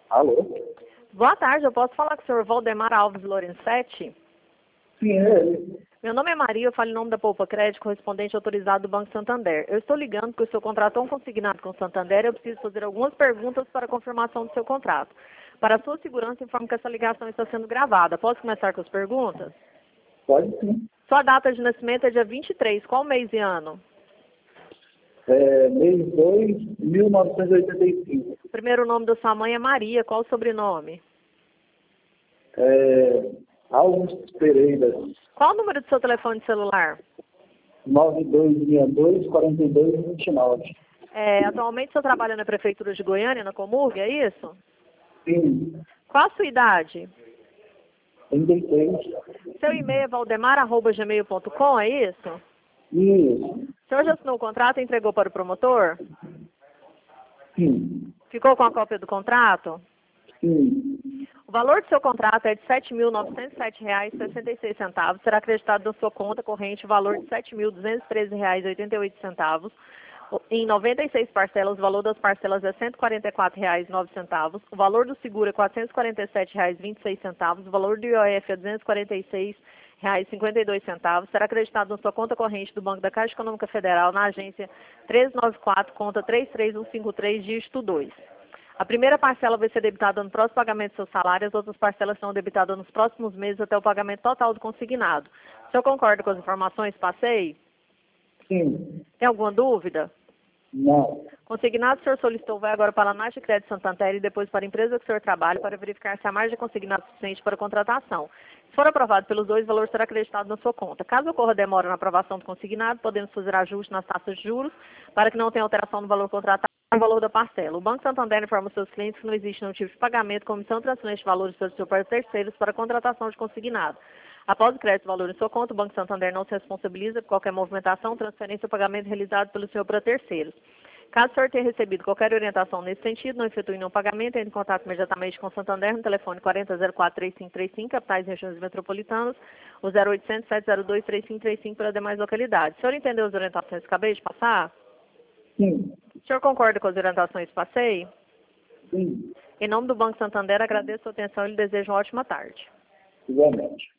Alô? Boa tarde, eu posso falar com o senhor Valdemar Alves Lorenzetti? Sim, é ele. Meu nome é Maria, eu falo em nome da Poupa Crédito, correspondente autorizado do Banco Santander. Eu estou ligando porque o senhor contratou um consignado com o Santander e eu preciso fazer algumas perguntas para a confirmação do seu contrato. Para a sua segurança, informo que essa ligação está sendo gravada. Posso começar com as perguntas? Pode sim. Sua data de nascimento é dia 23, qual mês e ano? Mês 2, 1985. O primeiro nome da sua mãe é Maria, qual o sobrenome? Alves Pereira, Qual o número do seu telefone celular? 9262-4229. Atualmente o senhor trabalha na Prefeitura de Goiânia, na Comurg, é isso? Sim, Qual a sua idade? 33. Seu e-mail é valdemar@gmail.com, é isso? Isso. O senhor já assinou o contrato e entregou para o promotor? Sim, Ficou com a cópia do contrato? sim, O valor do seu contrato é de R$ 7.907,66. Será acreditado na sua conta corrente o valor de R$ 7.213,88. Em 96 parcelas, o valor das parcelas é R$ 144,09. O valor do seguro é R$ 447,26. O valor do IOF é R$ 246,52. Será acreditado na sua conta corrente do Banco da Caixa Econômica Federal, na agência 394, conta 33153, dígito 2. A primeira parcela vai ser debitada no próximo pagamento do seu salário, as outras parcelas serão debitadas nos próximos meses até o pagamento total do consignado. O senhor concorda com as informações que passei? sim. Tem alguma dúvida? Não. Consignado, o senhor solicitou, vai agora para a Nath Crédito Santander e depois para a empresa que o senhor trabalha para verificar se a margem consignada é suficiente para a contratação. Se for aprovado pelos dois, o valor será acreditado na sua conta. Caso ocorra demora na aprovação do consignado, podemos fazer ajuste nas taxas de juros para que não tenha alteração no valor contratado no valor da parcela. O Banco Santander informa os seus clientes que não existe nenhum tipo de pagamento, comissão, transferência de valores para terceiros para contratação de consignado. Após o crédito do valor em sua conta, o Banco Santander não se responsabiliza por qualquer movimentação, transferência ou pagamento realizado pelo senhor para terceiros. Caso o senhor tenha recebido qualquer orientação nesse sentido, não efetue nenhum pagamento, entre em contato imediatamente com o Santander no telefone 4004-3535, capitais e regiões metropolitanas, o 0800-702-3535 para demais localidades. O senhor entendeu as orientações que acabei de passar? Sim, O senhor concorda com as orientações que passei? sim. Em nome do Banco Santander, agradeço a sua atenção e lhe desejo uma ótima tarde. Igualmente.